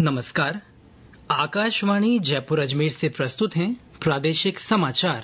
नमस्कार। आकाशवाणी जयपुर अजमेर से प्रस्तुत हैं प्रादेशिक समाचार।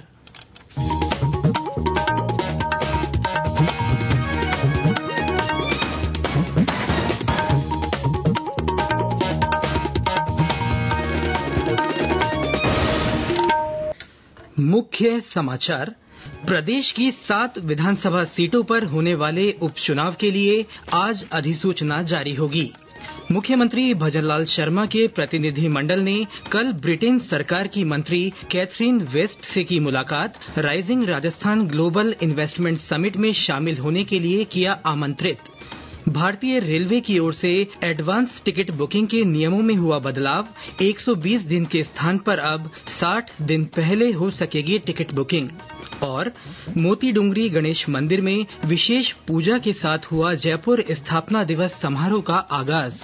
मुख्य समाचार। प्रदेश की 7 विधानसभा सीटों पर होने वाले उपचुनाव के लिए आज अधिसूचना जारी होगी। मुख्यमंत्री भजनलाल शर्मा के प्रतिनिधि मंडल ने कल ब्रिटेन सरकार की मंत्री कैथरीन वेस्ट से की मुलाकात। Rising Rajasthan global investment summit में शामिल होने के लिए किया आमंत्रित। भारतीय रेलवे की ओर से एडवांस टिकट बुकिंग के नियमों में हुआ बदलाव। 120 दिन के स्थान पर अब 60 दिन पहले हो सकेगी टिकट बुकिंग। और मोती डूंगरी गणेश मंदिर में विशेष पूजा के साथ हुआ जयपुर स्थापना दिवस समारोह का आगाज।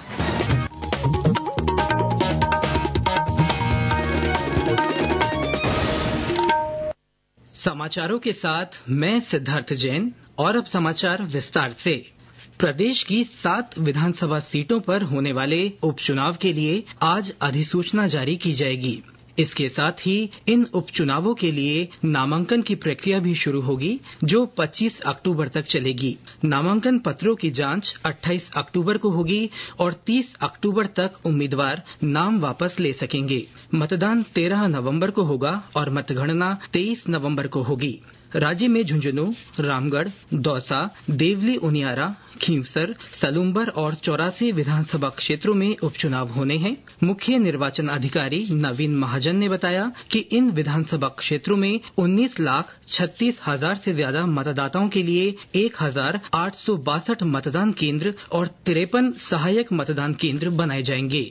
समाचारों के साथ मैं सिद्धार्थ जैन। और अब समाचार विस्तार से। प्रदेश की 7 विधानसभा सीटों पर होने वाले उपचुनाव के लिए आज अधिसूचना जारी की जाएगी। इसके साथ ही इन उपचुनावों के लिए नामांकन की प्रक्रिया भी शुरू होगी, जो 25 अक्टूबर तक चलेगी। नामांकन पत्रों की जांच 28 अक्टूबर को होगी और 30 अक्टूबर तक उम्मीदवार नाम वापस ले सकेंगे। मतदान 13 नवंबर को होगा और मतगणना 23 नवंबर को होगी। राज्य में झुंझुनू, रामगढ़, दौसा, देवली उनियारा, खींवसर, सलूम्बर और 84 विधानसभा क्षेत्रों में उपचुनाव होने हैं। मुख्य निर्वाचन अधिकारी नवीन महाजन ने बताया कि इन विधानसभा क्षेत्रों में 19,36,000 से ज्यादा मतदाताओं के लिए 1,862 मतदान केंद्र और 53 सहायक मतदान केंद्र बनाए जाएंगे।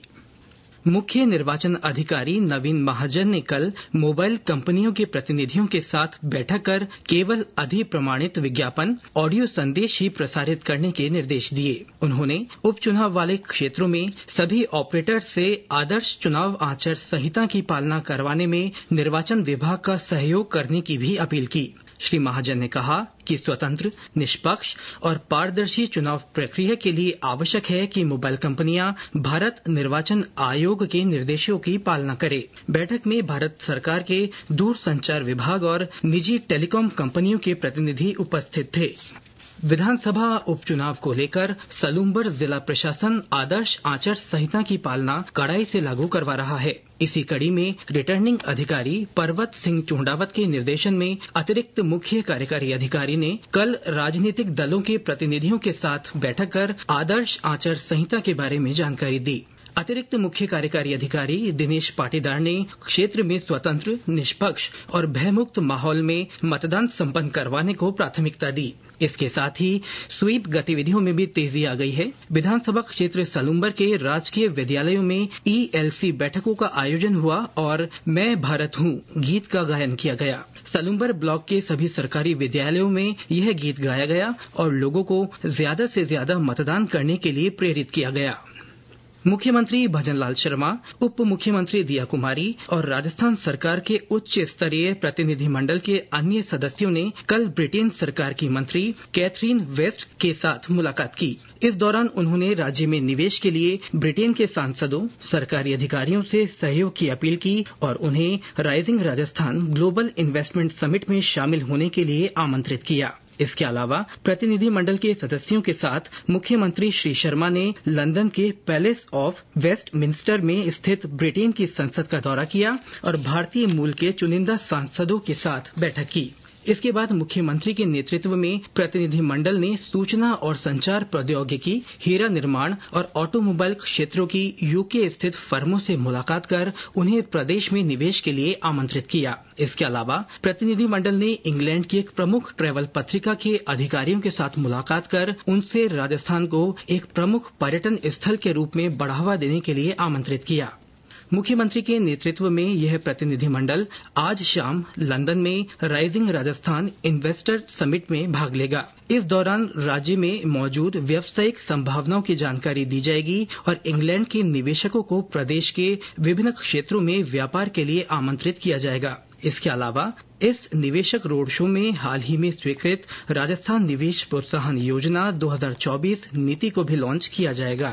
मुख्य निर्वाचन अधिकारी नवीन महाजन ने कल मोबाइल कंपनियों के प्रतिनिधियों के साथ बैठक कर केवल अधिप्रमाणित विज्ञापन ऑडियो संदेश ही प्रसारित करने के निर्देश दिए। उन्होंने उपचुनाव वाले क्षेत्रों में सभी ऑपरेटर से आदर्श चुनाव आचार संहिता की पालना करवाने में निर्वाचन विभाग का सहयोग करने की भी अपील की। श्री महाजन ने कहा कि स्वतंत्र, निष्पक्ष और पारदर्शी चुनाव प्रक्रिया के लिए आवश्यक है कि मोबाइल कंपनियां भारत निर्वाचन आयोग के निर्देशों की पालना करें। बैठक में भारत सरकार के दूरसंचार विभाग और निजी टेलीकॉम कंपनियों के प्रतिनिधि उपस्थित थे। विधानसभा उपचुनाव को लेकर सलूम्बर जिला प्रशासन आदर्श आचार संहिता की पालना कड़ाई से लागू करवा रहा है। इसी कड़ी में रिटर्निंग अधिकारी पर्वत सिंह चुंडावत के निर्देशन में अतिरिक्त मुख्य कार्यकारी अधिकारी ने कल राजनीतिक दलों के प्रतिनिधियों के साथ बैठक कर आदर्श आचार संहिता के बारे में जानकारी दी। अतिरिक्त मुख्य कार्यकारी अधिकारी दिनेश पाटीदार ने क्षेत्र में स्वतंत्र, निष्पक्ष और भयमुक्त माहौल में मतदान संपन्न करवाने को प्राथमिकता दी। इसके साथ ही स्वीप गतिविधियों में भी तेजी आ गई है। विधानसभा क्षेत्र सलूम्बर के राजकीय विद्यालयों में ELC बैठकों का आयोजन हुआ और मैं भारत हूँ गीत का गायन किया गया। सलूम्बर ब्लॉक के सभी सरकारी विद्यालयों में यह गीत गाया गया और लोगों को ज्यादा से ज्यादा मतदान करने के लिए प्रेरित किया गया। मुख्यमंत्री भजनलाल शर्मा, उप मुख्यमंत्री दिया कुमारी और राजस्थान सरकार के उच्च स्तरीय प्रतिनिधिमंडल के अन्य सदस्यों ने कल ब्रिटेन सरकार की मंत्री कैथरीन वेस्ट के साथ मुलाकात की। इस दौरान उन्होंने राज्य में निवेश के लिए ब्रिटेन के सांसदों, सरकारी अधिकारियों से सहयोग की अपील की और उन्हें rising Rajasthan global investment summit में शामिल होने के लिए आमंत्रित किया। इसके अलावा प्रतिनिधिमंडल के सदस्यों के साथ मुख्यमंत्री श्री शर्मा ने लंदन के पैलेस ऑफ वेस्टमिंस्टर में स्थित ब्रिटेन की संसद का दौरा किया और भारतीय मूल के चुनिंदा सांसदों के साथ बैठक की। इसके बाद मुख्यमंत्री के नेतृत्व में प्रतिनिधिमंडल ने सूचना और संचार प्रौद्योगिकी, हीरा निर्माण और ऑटोमोबाइल क्षेत्रों की UK स्थित फर्मों से मुलाकात कर उन्हें प्रदेश में निवेश के लिए आमंत्रित किया। इसके अलावा प्रतिनिधिमंडल ने इंग्लैंड की एक प्रमुख ट्रैवल पत्रिका के अधिकारियों के साथ मुलाकात कर उनसे राजस्थान को एक प्रमुख पर्यटन स्थल के रूप में बढ़ावा देने के लिए आमंत्रित किया। मुख्यमंत्री के नेतृत्व में यह प्रतिनिधिमंडल आज शाम लंदन में राइजिंग राजस्थान इन्वेस्टर समिट में भाग लेगा। इस दौरान राज्य में मौजूद व्यावसायिक संभावनाओं की जानकारी दी जाएगी और इंग्लैंड के निवेशकों को प्रदेश के विभिन्न क्षेत्रों में व्यापार के लिए आमंत्रित किया जाएगा। इसके अलावा इस निवेशक रोड शो में हाल ही में स्वीकृत राजस्थान निवेश प्रोत्साहन योजना 2024 नीति को भी लॉन्च किया जाएगा।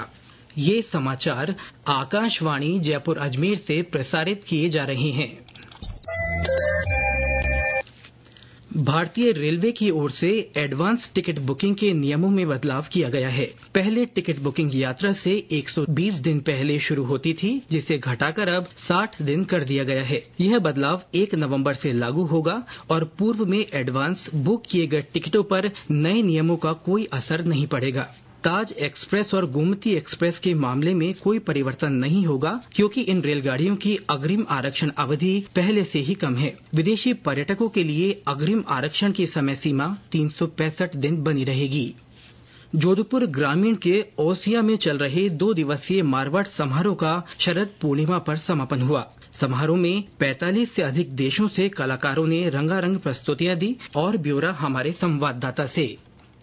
ये समाचार आकाशवाणी जयपुर अजमेर से प्रसारित किए जा रहे हैं। भारतीय रेलवे की ओर से एडवांस टिकट बुकिंग के नियमों में बदलाव किया गया है। पहले टिकट बुकिंग यात्रा से 120 दिन पहले शुरू होती थी, जिसे घटाकर अब 60 दिन कर दिया गया है। यह बदलाव 1 नवंबर से लागू होगा और पूर्व में एडवांस बुक किए गए टिकटों पर नए नियमों का कोई असर नहीं पड़ेगा। ताज एक्सप्रेस और गोमती एक्सप्रेस के मामले में कोई परिवर्तन नहीं होगा, क्योंकि इन रेलगाड़ियों की अग्रिम आरक्षण अवधि पहले से ही कम है। विदेशी पर्यटकों के लिए अग्रिम आरक्षण की समय सीमा 365 दिन बनी रहेगी। जोधपुर ग्रामीण के ओसिया में चल रहे 2 दिवसीय मारवाड़ समारोह का शरद पूर्णिमा पर समापन हुआ। समारोह में 45 से अधिक देशों से कलाकारों ने रंगारंग प्रस्तुतियां दी। और ब्यौरा हमारे संवाददाता से।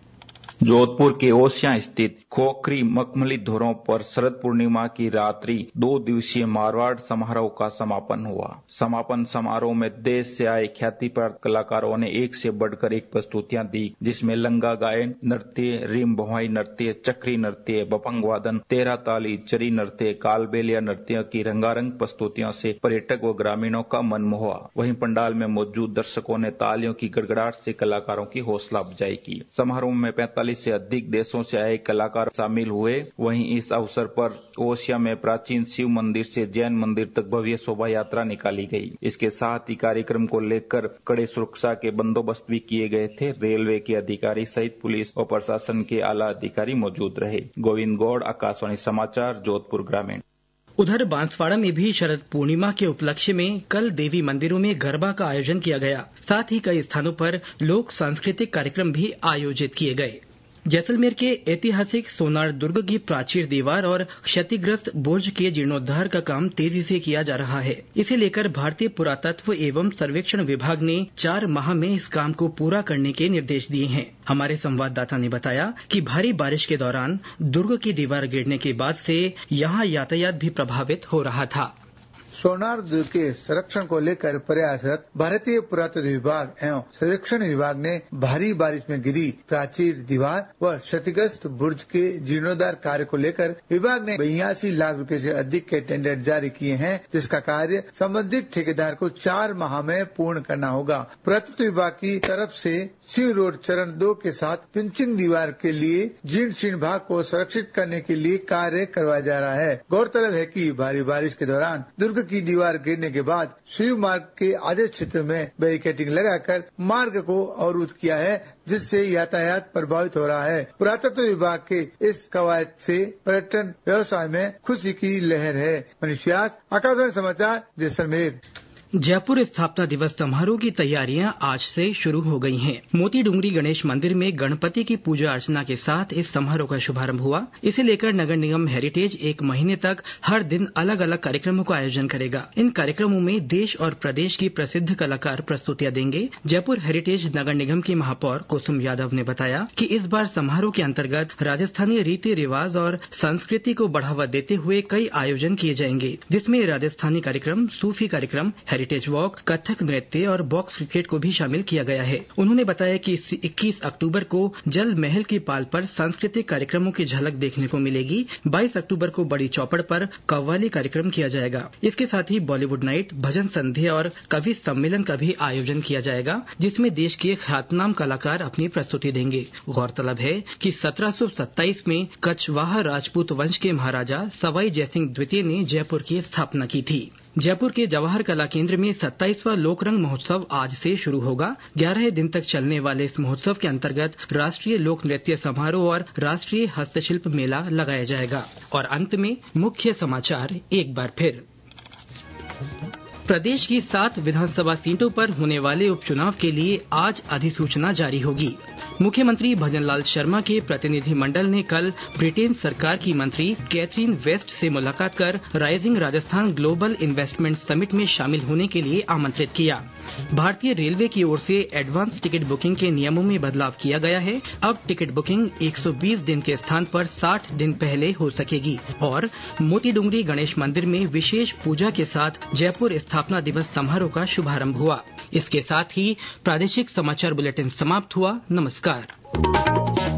जोधपुर के ओसिया स्थित खोखरी मखमली धोरों पर शरद पूर्णिमा की रात्रि 2 दिवसीय मारवाड़ समारोह का समापन हुआ। समापन समारोह में देश से आए ख्याति प्राप्त कलाकारों ने एक से बढ़कर एक प्रस्तुतियां दी, जिसमें लंगा गायन, नृत्य, रीम भवाई नृत्य, चक्री नृत्य, बपंग वादन, तेरा ताली, चरी नृत्य, कालबेलिया नृत्य की रंगारंग प्रस्तुतियों से पर्यटक व ग्रामीणों का मन मोहा। वहीं पंडाल में मौजूद दर्शकों ने तालियों की गड़गड़ाहट से कलाकारों की हौसला अफजाई की। समारोह में 45 से अधिक देशों से आए कलाकार शामिल हुए। वहीं इस अवसर पर ओसिया में प्राचीन शिव मंदिर से जैन मंदिर तक भव्य शोभा यात्रा निकाली गई। इसके साथ ही कार्यक्रम को लेकर कड़े सुरक्षा के बंदोबस्त भी किए गए थे। रेलवे के अधिकारी सहित पुलिस और प्रशासन के आला अधिकारी मौजूद रहे। गोविंद गौड़, आकाशवाणी समाचार, जोधपुर ग्रामीण। उधर बांसवाड़ा में भी शरद पूर्णिमा के उपलक्ष्य में कल देवी मंदिरों में गरबा का आयोजन किया गया। साथ ही कई स्थानों पर लोक सांस्कृतिक कार्यक्रम भी आयोजित किए गए। जैसलमेर के ऐतिहासिक सोनार दुर्ग की प्राचीर दीवार और क्षतिग्रस्त बुर्ज के जीर्णोद्धार का काम तेजी से किया जा रहा है। इसे लेकर भारतीय पुरातत्व एवं सर्वेक्षण विभाग ने 4 माह में इस काम को पूरा करने के निर्देश दिए हैं। हमारे संवाददाता ने बताया कि भारी बारिश के दौरान दुर्ग की दीवार गिरने के बाद से यहां यातायात भी प्रभावित हो रहा था। सोनार दुर्ग के संरक्षण को लेकर प्रयासरत भारतीय पुरातत्व विभाग एवं सर्वेक्षण विभाग ने भारी बारिश में गिरी प्राचीर दीवार व क्षतिग्रस्त बुर्ज के जीर्णोद्धार कार्य को लेकर विभाग ने 82 लाख रुपए से अधिक के टेंडर जारी किए हैं, जिसका कार्य संबंधित ठेकेदार को 4 माह में पूर्ण करना होगा। पुरातत्व विभाग की तरफ से शिव रोड चरण 2 के साथ पिंचिंग दीवार के लिए जीर्ण शीर्ण भाग को संरक्षित करने के लिए कार्य करवाया जा रहा है। गौरतलब है कि भारी बारिश के दौरान दुर्ग की दीवार गिरने के बाद शिव मार्ग के आधे क्षेत्र में बैरिकेडिंग लगाकर मार्ग को अवरुद्ध किया है, जिससे यातायात प्रभावित हो रहा है। पुरातत्व विभाग के इस कवायद से पर्यटन व्यवसाय में खुशी की लहर है। मनीष व्यास, आकाशवाणी समाचार, जैसलमेर। जयपुर स्थापना दिवस समारोह की तैयारियां आज से शुरू हो गई हैं। मोती डूंगरी गणेश मंदिर में गणपति की पूजा अर्चना के साथ इस समारोह का शुभारंभ हुआ। इसे लेकर नगर निगम हेरिटेज 1 महीने तक हर दिन अलग अलग कार्यक्रमों का आयोजन करेगा। इन कार्यक्रमों में देश और प्रदेश की प्रसिद्ध कलाकार प्रस्तुतियां देंगे। जयपुर हेरिटेज नगर निगम की महापौर कुसुम यादव ने बताया कि इस बार समारोह के अंतर्गत राजस्थानी रीति रिवाज और संस्कृति को बढ़ावा देते हुए कई आयोजन किए जाएंगे, जिसमें राजस्थानी कार्यक्रम, सूफी कार्यक्रम, हेरिटेज वॉक, कथक नृत्य और बॉक्स क्रिकेट को भी शामिल किया गया है। उन्होंने बताया कि 21 अक्टूबर को जल महल की पाल पर सांस्कृतिक कार्यक्रमों की झलक देखने को मिलेगी। 22 अक्टूबर को बड़ी चौपड़ पर कव्वाली कार्यक्रम किया जाएगा। इसके साथ ही बॉलीवुड नाइट, भजन संध्या और कवि सम्मेलन का भी आयोजन किया जाएगा, जिसमें देश के ख्यातनाम कलाकार अपनी प्रस्तुति देंगे। गौरतलब है कि 1727 में कछवाहा राजपूत वंश के महाराजा सवाई जयसिंह द्वितीय ने जयपुर की स्थापना की थी। जयपुर के जवाहर कला केंद्र में 27वां लोकरंग महोत्सव आज से शुरू होगा। 11 दिन तक चलने वाले इस महोत्सव के अंतर्गत राष्ट्रीय लोक नृत्य समारोह और राष्ट्रीय हस्तशिल्प मेला लगाया जाएगा। और अंत में मुख्य समाचार एक बार फिर। प्रदेश की 7 विधानसभा सीटों पर होने वाले उपचुनाव के लिए आज अधिसूचना जारी होगी। मुख्यमंत्री भजनलाल शर्मा के प्रतिनिधि मंडल ने कल ब्रिटेन सरकार की मंत्री कैथरीन वेस्ट से मुलाकात कर rising Rajasthan global investment summit में शामिल होने के लिए आमंत्रित किया। भारतीय रेलवे की ओर से एडवांस टिकट बुकिंग के नियमों में बदलाव किया गया है। अब टिकट बुकिंग 120 दिन के स्थान पर 60 दिन पहले हो सकेगी। और मोती डूंगरी गणेश मंदिर में विशेष पूजा के साथ जयपुर स्थापना दिवस समारोह का शुभारंभ हुआ। इसके साथ ही प्रादेशिक समाचार बुलेटिन समाप्त हुआ। नमस्कार।